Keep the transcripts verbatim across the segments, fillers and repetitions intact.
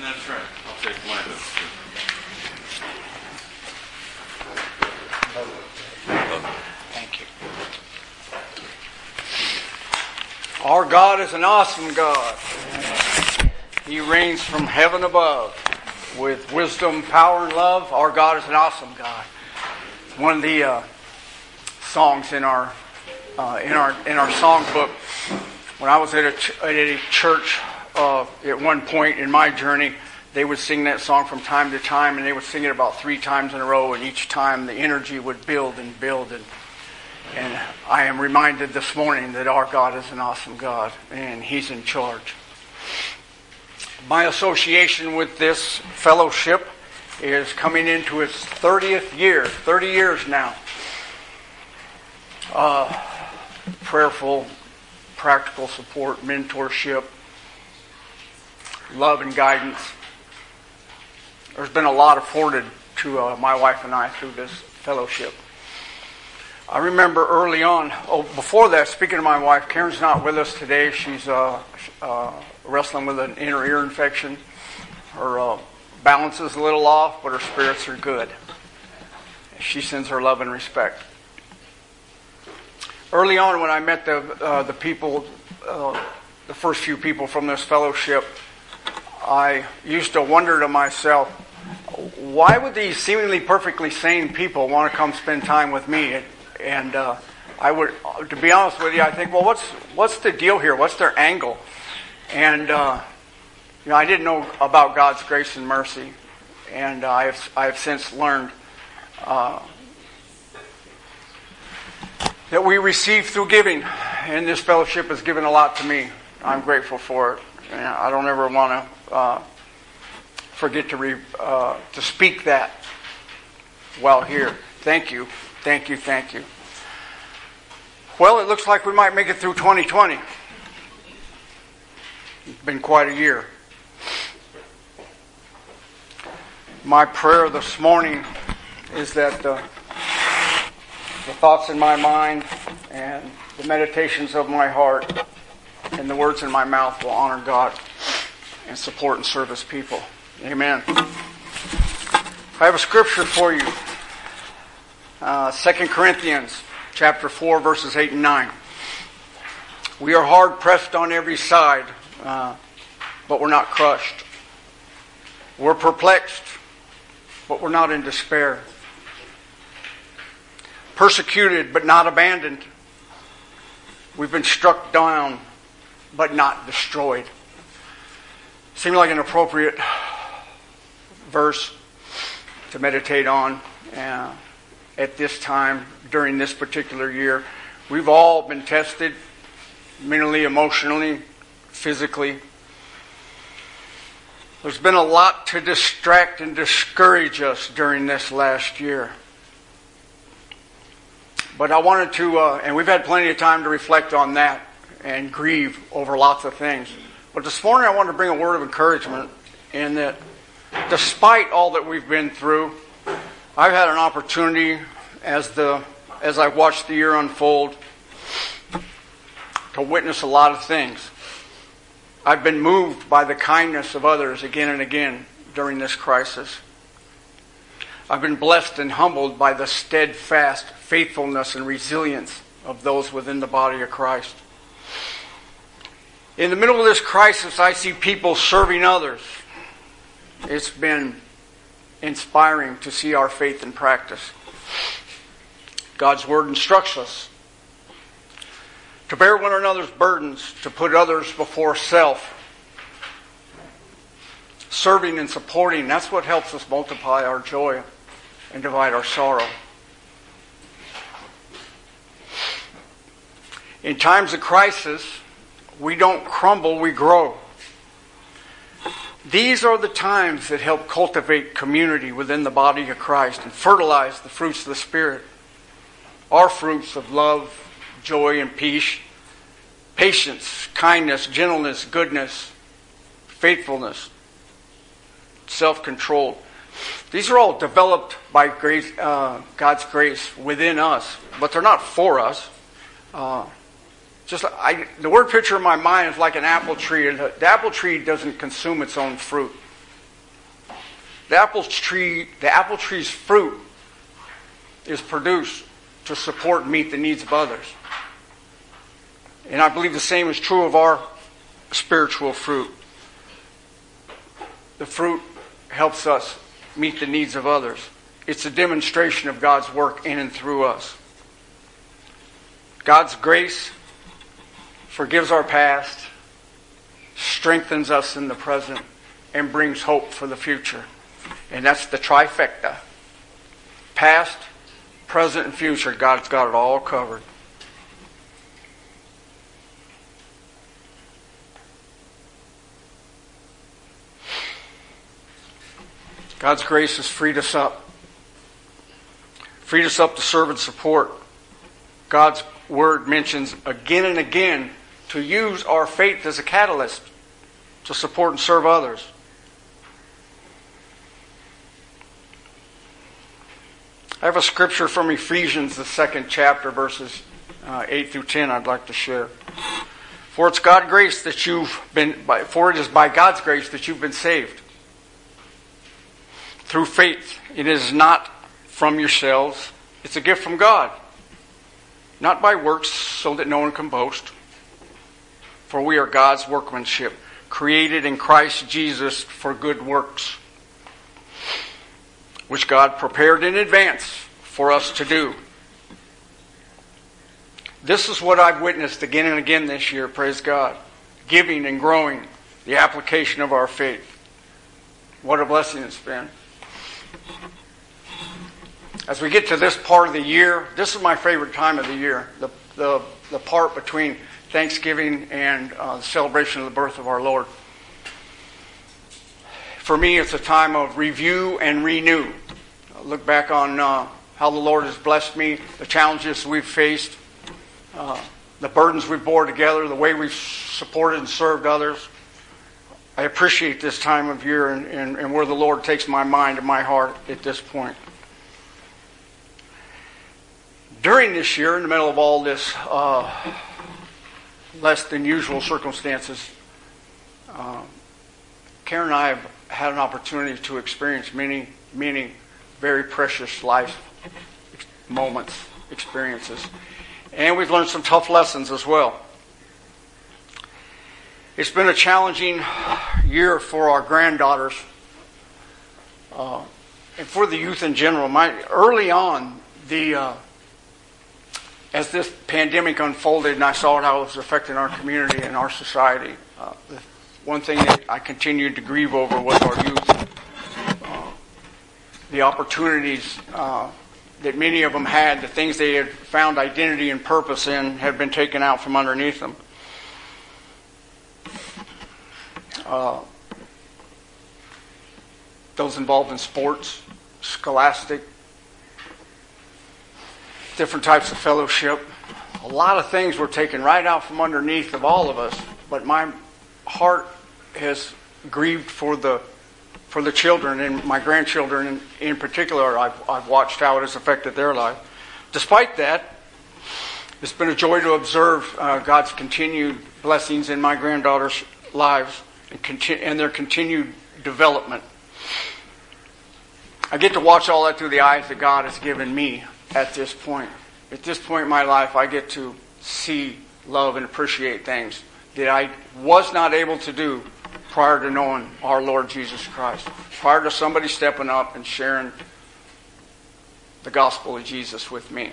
That's right. I'll take mine. Thank you. Our God is an awesome God. He reigns from heaven above with wisdom, power, and love. Our God is an awesome God. One of the uh, songs in our uh, in our in our song book. When I was at a, ch- at a church uh, at one point in my journey, they would sing that song from time to time, and they would sing it about three times in a row, and each time the energy would build and build. And, and I am reminded this morning that our God is an awesome God, and He's in charge. My association with this fellowship is coming into its thirtieth year, thirty years now. Uh, prayerful, practical support, mentorship, love and guidance. There's been a lot afforded to uh, my wife and I through this fellowship. I remember early on, oh, before that, speaking of my wife, Karen's not with us today. She's uh, uh, wrestling with an inner ear infection. Her uh, balance is a little off, but her spirits are good. She sends her love and respect. Early on, when I met the uh, the people, uh, the first few people from this fellowship, I used to wonder to myself, why would these seemingly perfectly sane people want to come spend time with me? And, and uh, I would, to be honest with you, I think, well, what's what's the deal here? What's their angle? And uh, you know, I didn't know about God's grace and mercy, and uh, I have I have since learned uh, that we receive through giving, and this fellowship has given a lot to me. I'm grateful for it. And I don't ever want to uh, forget to re, uh, to speak that while here. Thank you, thank you, thank you. Well, it looks like we might make it through twenty twenty. It's been quite a year. My prayer this morning is that the, the thoughts in my mind and the meditations of my heart and the words in my mouth will honor God and support and serve His people. Amen. I have a scripture for you. Uh, Second Corinthians chapter four, verses eight and nine. We are hard pressed on every side, uh, but we're not crushed. We're perplexed, but we're not in despair. Persecuted, but not abandoned. We've been struck down, but not destroyed. Seemed like an appropriate verse to meditate on uh, at this time during this particular year. We've all been tested mentally, emotionally, physically. There's been a lot to distract and discourage us during this last year. But I wanted to, uh, and we've had plenty of time to reflect on that and grieve over lots of things. But this morning I wanted to bring a word of encouragement in that despite all that we've been through, I've had an opportunity as the as I watched the year unfold to witness a lot of things. I've been moved by the kindness of others again and again during this crisis. I've been blessed and humbled by the steadfast faithfulness and resilience of those within the body of Christ. In the middle of this crisis, I see people serving others. It's been inspiring to see our faith in practice. God's Word instructs us to bear one another's burdens, to put others before self. Serving and supporting, that's what helps us multiply our joy and divide our sorrow. In times of crisis, we don't crumble, we grow. These are the times that help cultivate community within the body of Christ and fertilize the fruits of the Spirit. Our fruits of love, joy, and peace, patience, kindness, gentleness, goodness, faithfulness, self-control. These are all developed by grace, uh, God's grace within us, but they're not for us. Uh, Just I, the word picture in my mind is like an apple tree. And the apple tree doesn't consume its own fruit. The apple tree, the apple tree's fruit is produced to support and meet the needs of others. And I believe the same is true of our spiritual fruit. The fruit helps us meet the needs of others. It's a demonstration of God's work in and through us. God's grace forgives our past, strengthens us in the present, and brings hope for the future. And that's the trifecta. Past, present, and future. God's got it all covered. God's grace has freed us up. Freed us up to serve and support. God's Word mentions again and again to use our faith as a catalyst to support and serve others. I have a scripture from Ephesians, the second chapter, verses uh, eight through ten I'd like to share. For it's God's grace that you've been, for it is by God's grace that you've been saved. Through faith. It is not from yourselves. It's a gift from God. Not by works, so that no one can boast. For we are God's workmanship, created in Christ Jesus for good works, which God prepared in advance for us to do. This is what I've witnessed again and again this year, praise God. Giving and growing the application of our faith. What a blessing it's been. As we get to this part of the year, this is my favorite time of the year. The the, the part between Thanksgiving and uh, the celebration of the birth of our Lord. For me, it's a time of review and renew. I look back on uh, how the Lord has blessed me, the challenges we've faced, uh, the burdens we've bore together, the way we've supported and served others. I appreciate this time of year and, and, and where the Lord takes my mind and my heart at this point. During this year, in the middle of all this uh, less than usual circumstances, uh, Karen and I have had an opportunity to experience many, many very precious life moments, experiences. And we've learned some tough lessons as well. It's been a challenging year for our granddaughters uh, and for the youth in general. My early on, the uh, as this pandemic unfolded and I saw how it was affecting our community and our society, uh, the one thing that I continued to grieve over was our youth. Uh, the opportunities uh, that many of them had, the things they had found identity and purpose in, had been taken out from underneath them. Uh, those involved in sports, scholastic, different types of fellowship. A lot of things were taken right out from underneath of all of us, but my heart has grieved for the for the children and my grandchildren in, in particular. I've, I've watched how it has affected their life. Despite that, it's been a joy to observe uh, God's continued blessings in my granddaughters' lives and, continu- and their continued development. I get to watch all that through the eyes that God has given me at this point. At this point in my life, I get to see, love, and appreciate things that I was not able to do prior to knowing our Lord Jesus Christ. Prior to somebody stepping up and sharing the gospel of Jesus with me.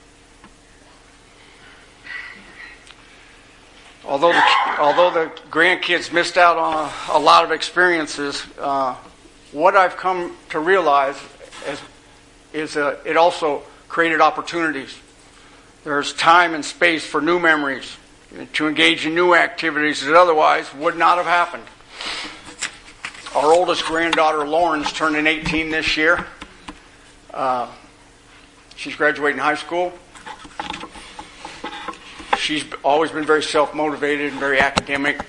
Although the, although the grandkids missed out on a, a lot of experiences, uh, what I've come to realize is, is uh, it also created opportunities. There's time and space for new memories, to engage in new activities that otherwise would not have happened. Our oldest granddaughter, Lauren's turning eighteen this year. Uh, she's graduating high school. She's always been very self-motivated and very academic.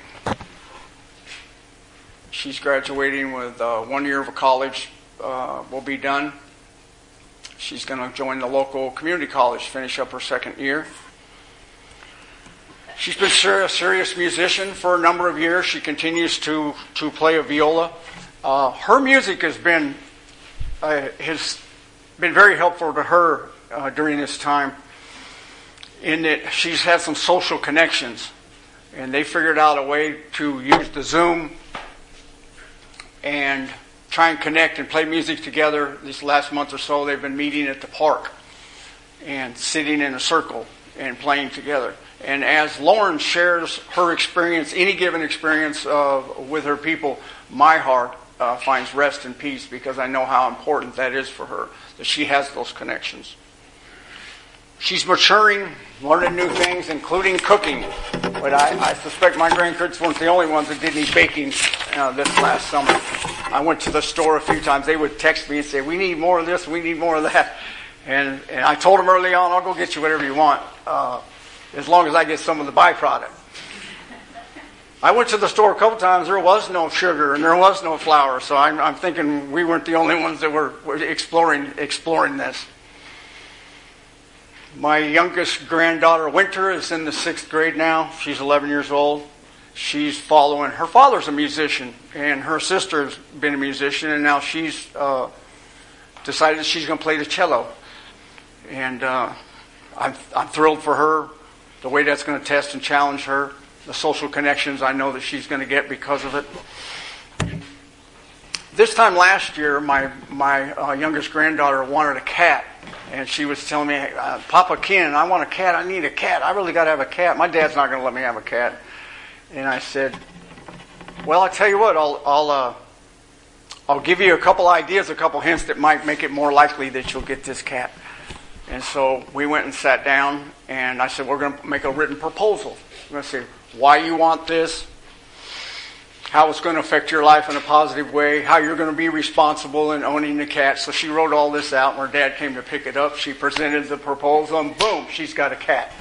She's graduating with uh, one year of a college uh, will be done. She's going to join the local community college, finish up her second year. She's been a serious musician for a number of years. She continues to, to play a viola Uh, her music has been uh, has been very helpful to her uh, during this time, in that she's had some social connections, and they figured out a way to use the Zoom and try and connect and play music together. This last month or so, they've been meeting at the park and sitting in a circle and playing together. And as Lauren shares her experience, any given experience uh, with her people, my heart uh, finds rest and peace, because I know how important that is for her, that she has those connections. She's maturing, learning new things, including cooking. But I, I suspect my grandkids weren't the only ones that did any baking uh, this last summer. I went to the store a few times. They would text me and say, we need more of this, we need more of that. And, and I told them early on, I'll go get you whatever you want, uh, as long as I get some of the byproduct. I went to the store a couple times. There was no sugar and there was no flour. So I'm, I'm thinking we weren't the only ones that were, were exploring exploring this. My youngest granddaughter, Winter, is in the sixth grade now. She's eleven years old. She's following. Her father's a musician, and her sister's been a musician, and now she's uh, decided she's going to play the cello. And uh, I'm, I'm thrilled for her, the way that's going to test and challenge her, the social connections I know that she's going to get because of it. This time last year, my my uh, youngest granddaughter wanted a cat, and she was telling me, uh, Papa Ken, I want a cat. I need a cat. I really got to have a cat. My dad's not going to let me have a cat. And I said, well, I tell you what, I'll I'll uh, I'll give you a couple ideas, a couple hints that might make it more likely that you'll get this cat. And so we went and sat down, and I said, we're going to make a written proposal. We're going to say why you want this, how it's going to affect your life in a positive way, how you're going to be responsible in owning the cat. So she wrote all this out, and her dad came to pick it up. She presented the proposal, and boom, she's got a cat.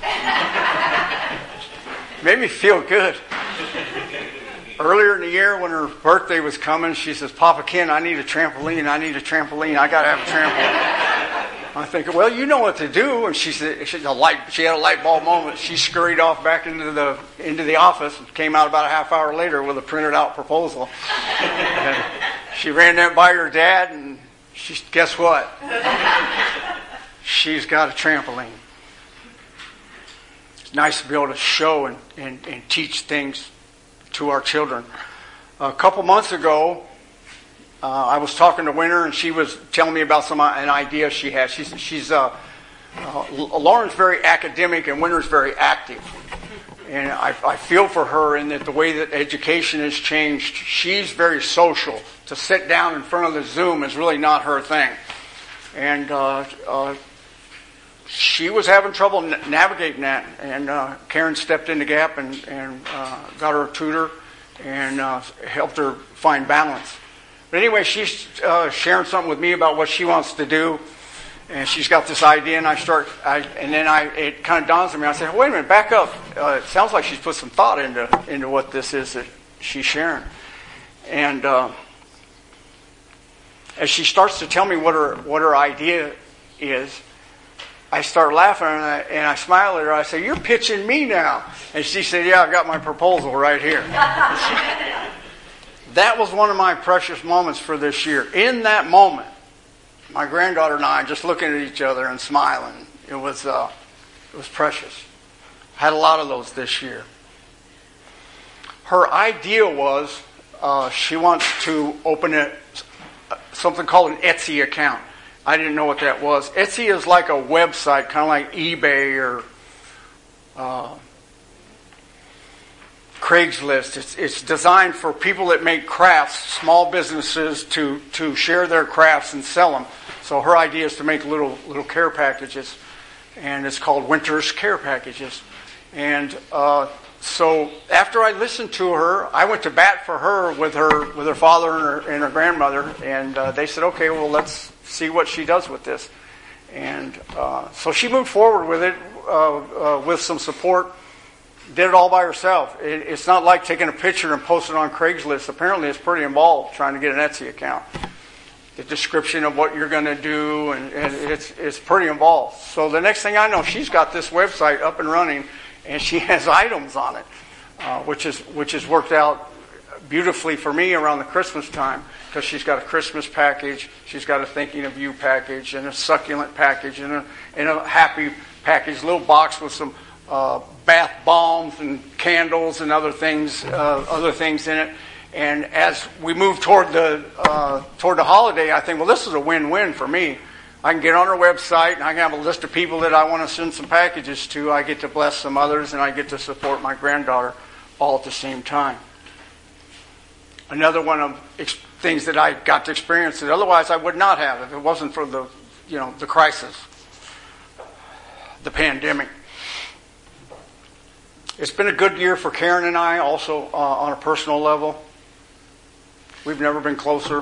Made me feel good. Earlier in the year, when her birthday was coming, she says, Papa Ken, I need a trampoline. I need a trampoline. I got to have a trampoline. I think, well, you know what to do. And she said, she, a light, she had a light bulb moment. She scurried off back into the into the office and came out about a half hour later with a printed out proposal. And she ran that by her dad, and she, guess what? She's got a trampoline. It's nice to be able to show and, and, and teach things to our children. A couple months ago, uh, I was talking to Winter, and she was telling me about some an idea she has. She's she's uh, uh, Lauren's very academic, and Winter's very active, and I, I feel for her in that the way that education has changed. She's very social. To sit down in front of the Zoom is really not her thing, and uh, uh, she was having trouble navigating that, and uh, Karen stepped in the gap and, and uh, got her a tutor and uh, helped her find balance. But anyway, she's uh, sharing something with me about what she wants to do, and she's got this idea, and I start, I, and then I it kind of dawns on me. I said, "Wait a minute, back up. Uh, it sounds like she's put some thought into into what this is that she's sharing." And uh, as she starts to tell me what her what her idea is, I start laughing, and I, and I smile at her. I say, "You're pitching me now." And she said, "Yeah, I've got my proposal right here." That was one of my precious moments for this year. In that moment, my granddaughter and I just looking at each other and smiling. It was uh, it was precious. I had a lot of those this year. Her idea was uh, she wants to open a, something called an Etsy account. I didn't know what that was. Etsy is like a website, kind of like eBay or uh, Craigslist. It's, it's designed for people that make crafts, small businesses, to, to share their crafts and sell them. So her idea is to make little little care packages, and it's called Winter's Care Packages. And uh, so after I listened to her, I went to bat for her with her with her father and her, and her grandmother, and uh, they said, "Okay, well, let's see what she does with this." And uh, so she moved forward with it uh, uh, with some support. Did it all by herself. It, it's not like taking a picture and posting it on Craigslist. Apparently it's pretty involved trying to get an Etsy account. The description of what you're going to do, and, and it's it's pretty involved. So the next thing I know, she's got this website up and running, and she has items on it, uh, which is which has worked out beautifully for me around the Christmas time, because she's got a Christmas package, she's got a Thinking of You package, and a succulent package, and a, and a happy package, little box with some uh, bath bombs and candles and other things, uh, other things in it. And as we move toward the uh, toward the holiday, I think, well, this is a win-win for me. I can get on her website, and I can have a list of people that I want to send some packages to. I get to bless some others, and I get to support my granddaughter all at the same time. Another one of ex- things that I got to experience that otherwise I would not have if it wasn't for the, you know, the crisis, the pandemic. It's been a good year for Karen and I, also uh, on a personal level. We've never been closer.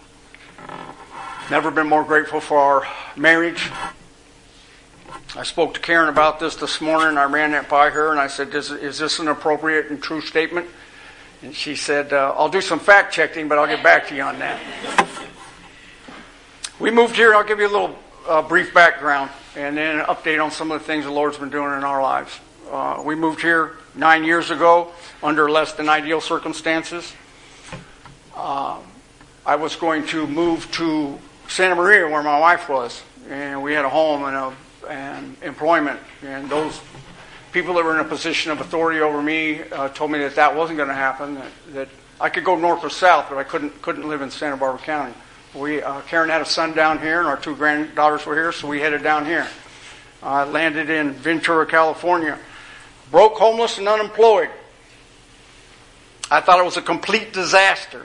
Never been more grateful for our marriage. I spoke to Karen about this this morning. I ran that by her, and I said, is, is this an appropriate and true statement? And she said, uh, I'll do some fact checking, but I'll get back to you on that. We moved here. I'll give you a little uh, brief background and then an update on some of the things the Lord's been doing in our lives. Uh, we moved here nine years ago under less than ideal circumstances. Uh, I was going to move to Santa Maria, where my wife was, and we had a home and, a, and employment. And those people that were in a position of authority over me uh, told me that that wasn't going to happen. That, that I could go north or south, but I couldn't couldn't live in Santa Barbara County. We uh, Karen had a son down here, and our two granddaughters were here, so we headed down here. I uh, landed in Ventura, California, broke, homeless, and unemployed. I thought it was a complete disaster.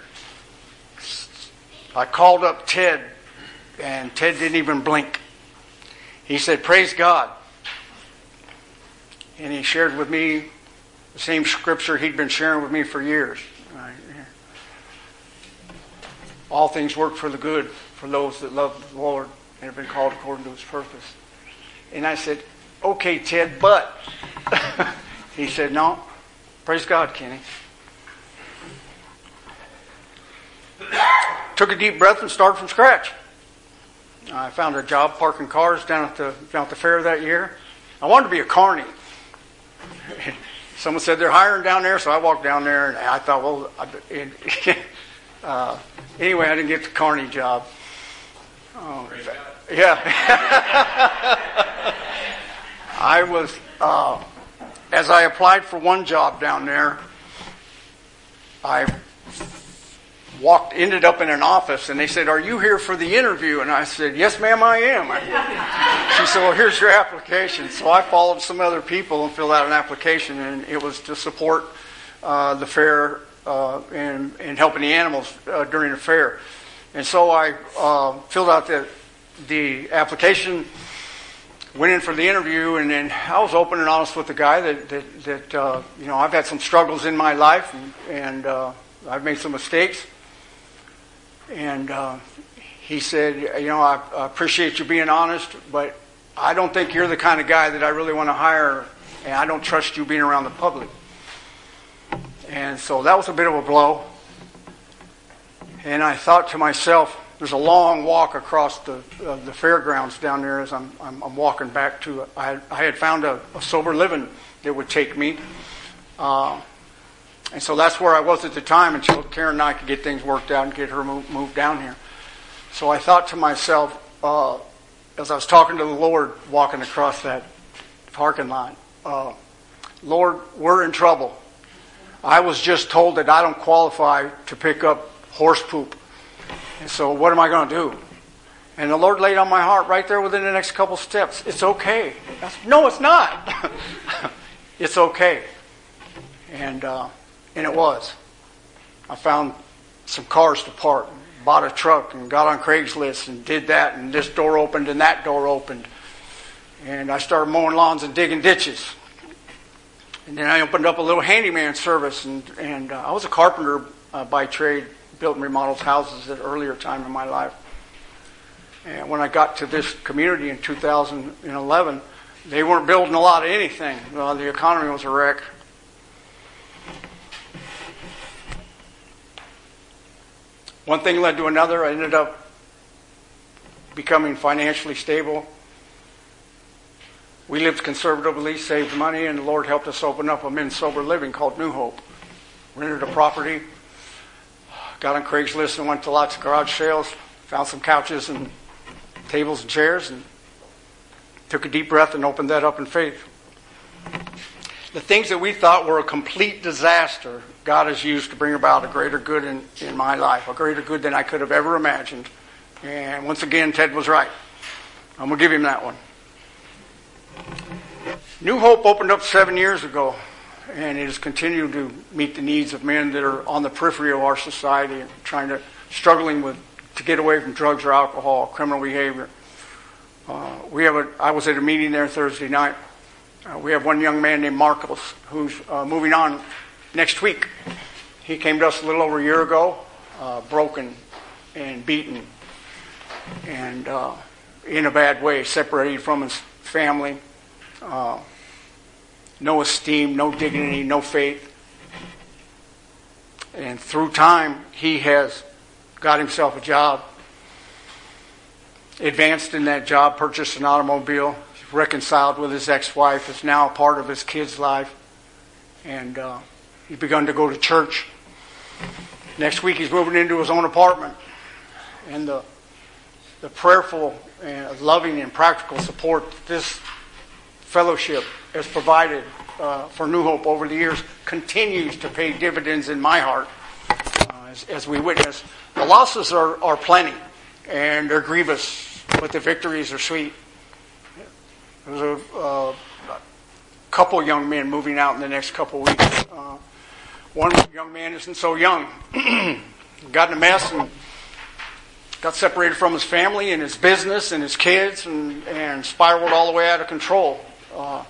I called up Ted, and Ted didn't even blink. He said, praise God. And he shared with me the same scripture he'd been sharing with me for years. All things work for the good for those that love the Lord and have been called according to His purpose. And I said, okay, Ted, but... He said, no, praise God, Kenny. Took a deep breath and started from scratch. I found a job parking cars down at the down at the fair that year. I wanted to be a carny. Someone said they're hiring down there, so I walked down there, and I thought, well, I, uh, anyway, I didn't get the carny job. Oh, yeah. I was, uh, as I applied for one job down there, I walked, ended up in an office, and they said, are you here for the interview? And I said, yes, ma'am, I am. She said, well, here's your application. So I followed some other people and filled out an application, and it was to support uh, the fair uh, and, and helping the animals uh, during the fair. And so I uh, filled out the, the application, went in for the interview, and then I was open and honest with the guy that, that, that uh, you know, I've had some struggles in my life, and, and uh, I've made some mistakes. And uh, he said, you know, I, I appreciate you being honest, but I don't think you're the kind of guy that I really want to hire, and I don't trust you being around the public. And so that was a bit of a blow. And I thought to myself, there's a long walk across the uh, the fairgrounds down there as I'm I'm, I'm walking back to. I, I had found a, a sober living that would take me. Uh, And so that's where I was at the time until Karen and I could get things worked out and get her moved, moved down here. So I thought to myself, uh, as I was talking to the Lord walking across that parking lot, uh, Lord, we're in trouble. I was just told that I don't qualify to pick up horse poop. And so what am I going to do? And the Lord laid on my heart right there within the next couple steps. It's okay. I said, no, it's not. It's okay. And... Uh, And it was. I found some cars to park, bought a truck, and got on Craigslist and did that, and this door opened and that door opened. And I started mowing lawns and digging ditches. And then I opened up a little handyman service, and, and uh, I was a carpenter uh, by trade, built and remodeled houses at an earlier time in my life. And when I got to this community in two thousand eleven, they weren't building a lot of anything. Well, the economy was a wreck. One thing led to another. I ended up becoming financially stable. We lived conservatively, saved money, and the Lord helped us open up a men's sober living called New Hope. Rented a property, got on Craigslist and went to lots of garage sales, found some couches and tables and chairs, and took a deep breath and opened that up in faith. The things that we thought were a complete disaster, God has used to bring about a greater good in, in my life, a greater good than I could have ever imagined. And once again, Ted was right. I'm going to give him that one. New Hope opened up seven years ago, and it has continued to meet the needs of men that are on the periphery of our society and trying to, struggling with, to get away from drugs or alcohol, criminal behavior. Uh, we have a, I was at a meeting there Thursday night. Uh, we have one young man named Marcos who's uh, moving on next week. He came to us a little over a year ago, uh, broken and beaten, and uh, in a bad way, separated from his family. Uh, no esteem, no dignity, no faith. And through time, he has got himself a job, advanced in that job, purchased an automobile, reconciled with his ex-wife, is now a part of his kid's life, and uh, he's begun to go to church. Next week he's moving into his own apartment, and the the prayerful and loving and practical support that this fellowship has provided uh, for New Hope over the years continues to pay dividends in my heart uh, as, as we witness. The losses are, are plenty, and they're grievous, but the victories are sweet. There's a, uh, a couple young men moving out in the next couple weeks. Uh, one young man isn't so young. Got in a mess and got separated from his family and his business and his kids and, and spiraled all the way out of control. Uh,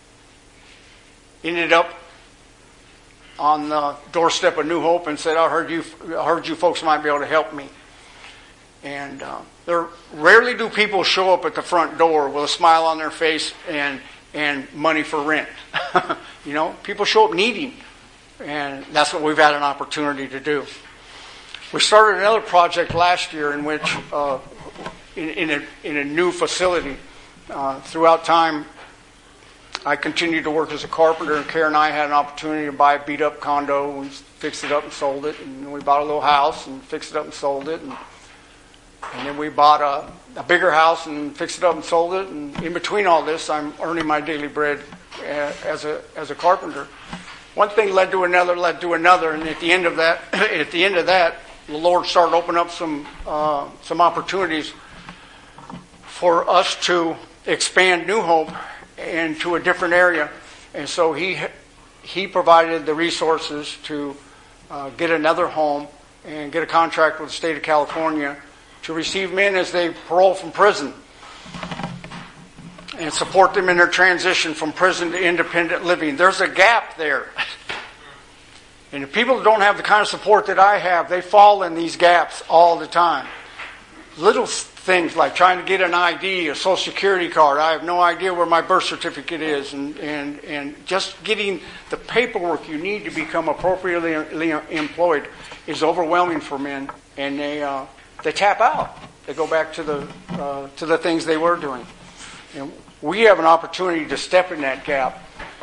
ended up on the doorstep of New Hope and said, I heard you, I heard you folks might be able to help me. And uh, there rarely do people show up at the front door with a smile on their face and and money for rent. You know, people show up needing, and that's what we've had an opportunity to do. We started another project last year in which, uh, in, in a in a new facility. Uh, throughout time, I continued to work as a carpenter, and Karen and I had an opportunity to buy a beat up condo. We fixed it up and sold it, and we bought a little house and fixed it up and sold it. And, And then we bought a, a bigger house and fixed it up and sold it. And in between all this, I'm earning my daily bread as a as a carpenter. One thing led to another, led to another, and at the end of that, at the end of that, the Lord started opening up some uh, some opportunities for us to expand New Hope into a different area. And so He He provided the resources to uh, get another home and get a contract with the state of California to receive men as they parole from prison and support them in their transition from prison to independent living. There's a gap there. And the people that don't have the kind of support that I have, they fall in these gaps all the time. Little things like trying to get an I D, a social security card. I have no idea where my birth certificate is. And, and, and just getting the paperwork you need to become appropriately employed is overwhelming for men. And they... Uh, They tap out. They go back to the uh, to the things they were doing. And we have an opportunity to step in that gap.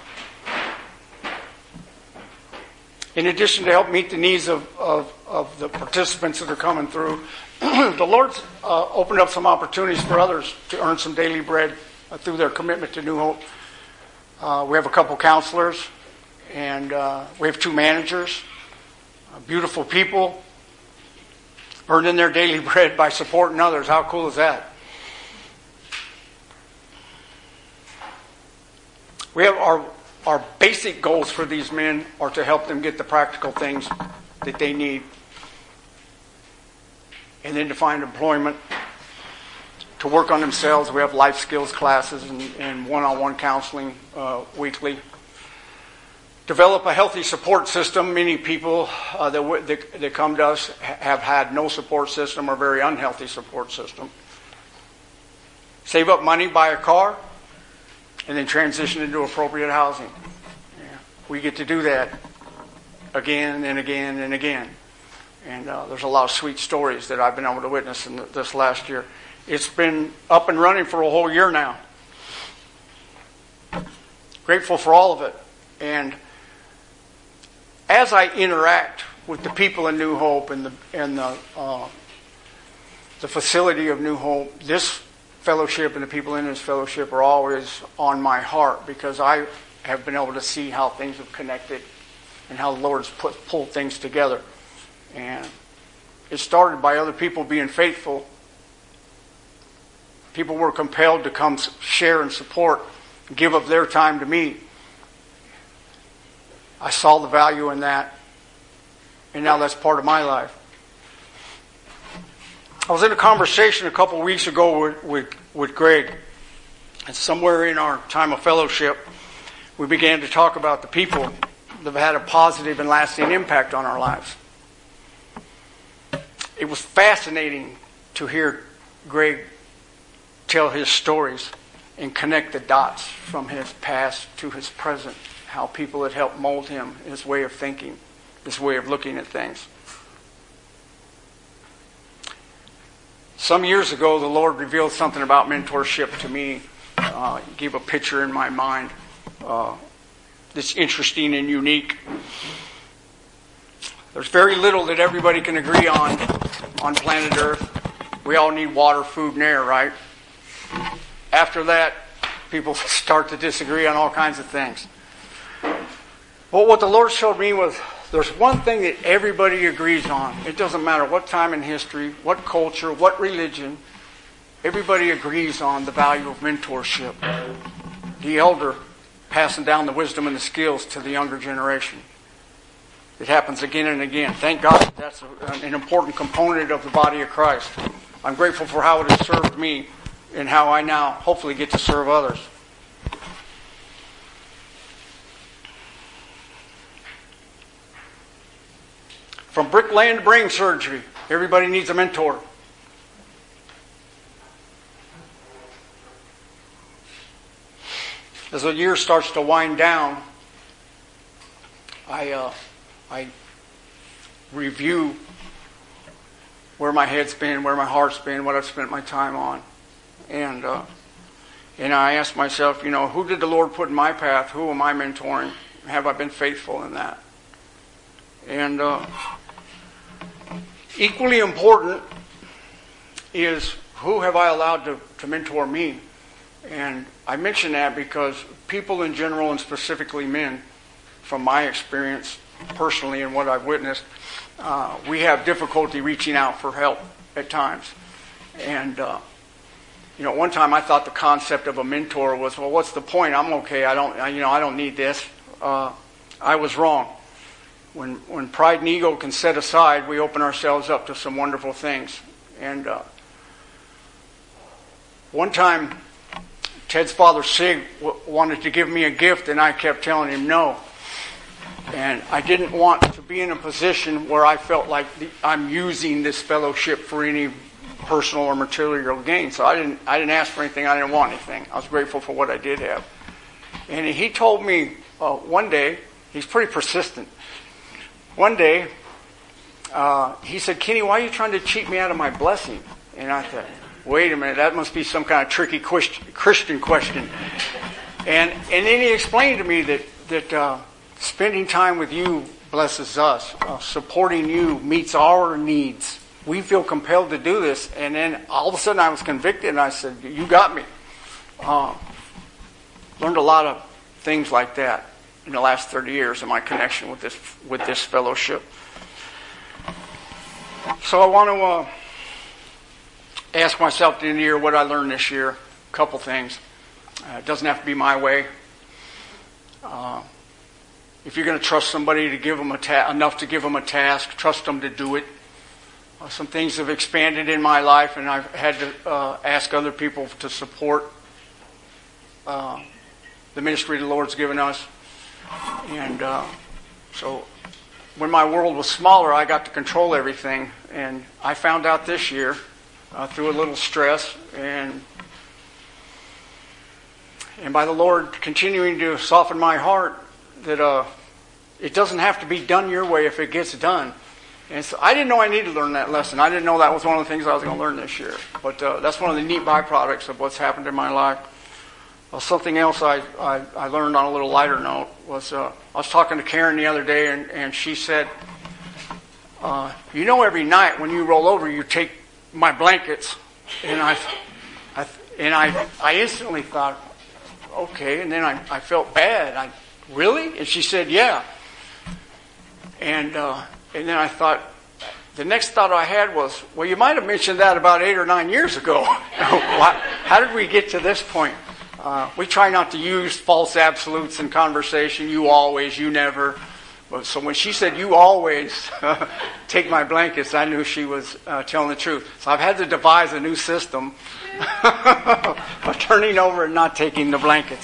In addition to help meet the needs of, of, of the participants that are coming through, the Lord's uh, opened up some opportunities for others to earn some daily bread uh, through their commitment to New Hope. Uh, we have a couple counselors, and uh, we have two managers, uh, beautiful people, earning their daily bread by supporting others. How cool is that? We have our our basic goals for these men are to help them get the practical things that they need, and then to find employment, to work on themselves. We have life skills classes and, and one-on-one counseling uh, weekly. Develop a healthy support system. Many people uh, that, w- that, that come to us have had no support system or very unhealthy support system. Save up money, buy a car, and then transition into appropriate housing. Yeah. We get to do that again and again and again. And uh, there's a lot of sweet stories that I've been able to witness in this last year. It's been up and running for a whole year now. Grateful for all of it. And as I interact with the people in New Hope and the and the uh, the facility of New Hope, this fellowship and the people in this fellowship are always on my heart, because I have been able to see how things have connected and how the Lord's put pulled things together. And it started by other people being faithful. People were compelled to come share and support, give of their time to me. I saw the value in that, and now that's part of my life. I was in a conversation a couple of weeks ago with, with, with Greg, and somewhere in our time of fellowship, we began to talk about the people that have had a positive and lasting impact on our lives. It was fascinating to hear Greg tell his stories and connect the dots from his past to his present, how people had helped mold him, his way of thinking, his way of looking at things. Some years ago, the Lord revealed something about mentorship to me, uh, gave a picture in my mind uh, that's interesting and unique. There's very little that everybody can agree on on planet Earth. We all need water, food, and air, right? After that, people start to disagree on all kinds of things. But what the Lord showed me was there's one thing that everybody agrees on. It doesn't matter what time in history, what culture, what religion. Everybody agrees on the value of mentorship. The elder passing down the wisdom and the skills to the younger generation. It happens again and again. Thank God that that's a, an important component of the body of Christ. I'm grateful for how it has served me and how I now hopefully get to serve others. From bricklaying to brain surgery, everybody needs a mentor. As the year starts to wind down, I uh, I review where my head's been, where my heart's been, what I've spent my time on, and uh, and I ask myself, you know, who did the Lord put in my path? Who am I mentoring? Have I been faithful in that? And uh, equally important is who have I allowed to, to mentor me? And I mention that because people in general, and specifically men, from my experience personally and what I've witnessed, uh, we have difficulty reaching out for help at times. And uh, you know, one time I thought the concept of a mentor was, well, what's the point? I'm okay. I don't, I, you know, I don't need this. Uh, I was wrong. When when pride and ego can set aside, we open ourselves up to some wonderful things. And uh, one time, Ted's father, Sig, w- wanted to give me a gift, and I kept telling him no. And I didn't want to be in a position where I felt like the, I'm using this fellowship for any personal or material gain. So I didn't I didn't ask for anything. I didn't want anything. I was grateful for what I did have. And he told me uh, one day, he's pretty persistent. One day, uh, he said, Kenny, why are you trying to cheat me out of my blessing? And I thought, wait a minute, that must be some kind of tricky Christian question. And and then he explained to me that, that uh, spending time with you blesses us. Uh, supporting you meets our needs. We feel compelled to do this. And then all of a sudden I was convicted, and I said, you got me. Uh, learned a lot of things like that in the last thirty years of my connection with this with this fellowship. So I want to uh, ask myself at the end of the year what I learned this year. A couple things. Uh, it doesn't have to be my way. Uh, if you're going to trust somebody to give them a ta- enough to give them a task, trust them to do it. Uh, some things have expanded in my life, and I've had to uh, ask other people to support uh, the ministry the Lord's given us. And uh, so when my world was smaller, I got to control everything. And I found out this year, uh, through a little stress, and and by the Lord continuing to soften my heart, that uh, it doesn't have to be done your way if it gets done. And so I didn't know I needed to learn that lesson. I didn't know that was one of the things I was going to learn this year. But uh, that's one of the neat byproducts of what's happened in my life. Well, something else I, I, I learned on a little lighter note was uh, I was talking to Karen the other day, and, and she said, uh, you know, every night when you roll over, you take my blankets, and I, I and I, I instantly thought, okay, and then I, I felt bad. I really, and she said, yeah, and uh, and then I thought. The next thought I had was, well, you might have mentioned that about eight or nine years ago. How did we get to this point? Uh, we try not to use false absolutes in conversation. You always, you never. But so when she said, you always uh, take my blankets, I knew she was uh, telling the truth. So I've had to devise a new system of turning over and not taking the blankets.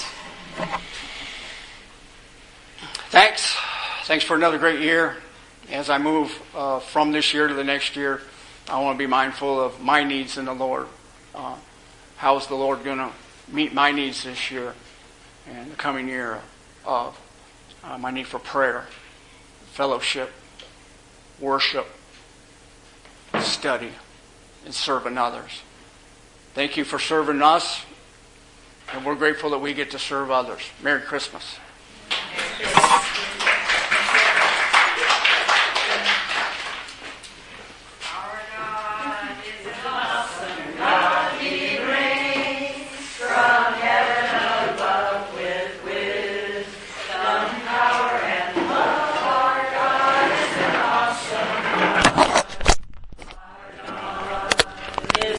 Thanks. Thanks for another great year. As I move uh, from this year to the next year, I want to be mindful of my needs in the Lord. Uh, how is the Lord going to meet my needs this year and the coming year of uh, my need for prayer, fellowship, worship, study, and serving others. Thank you for serving us, and we're grateful that we get to serve others. Merry Christmas.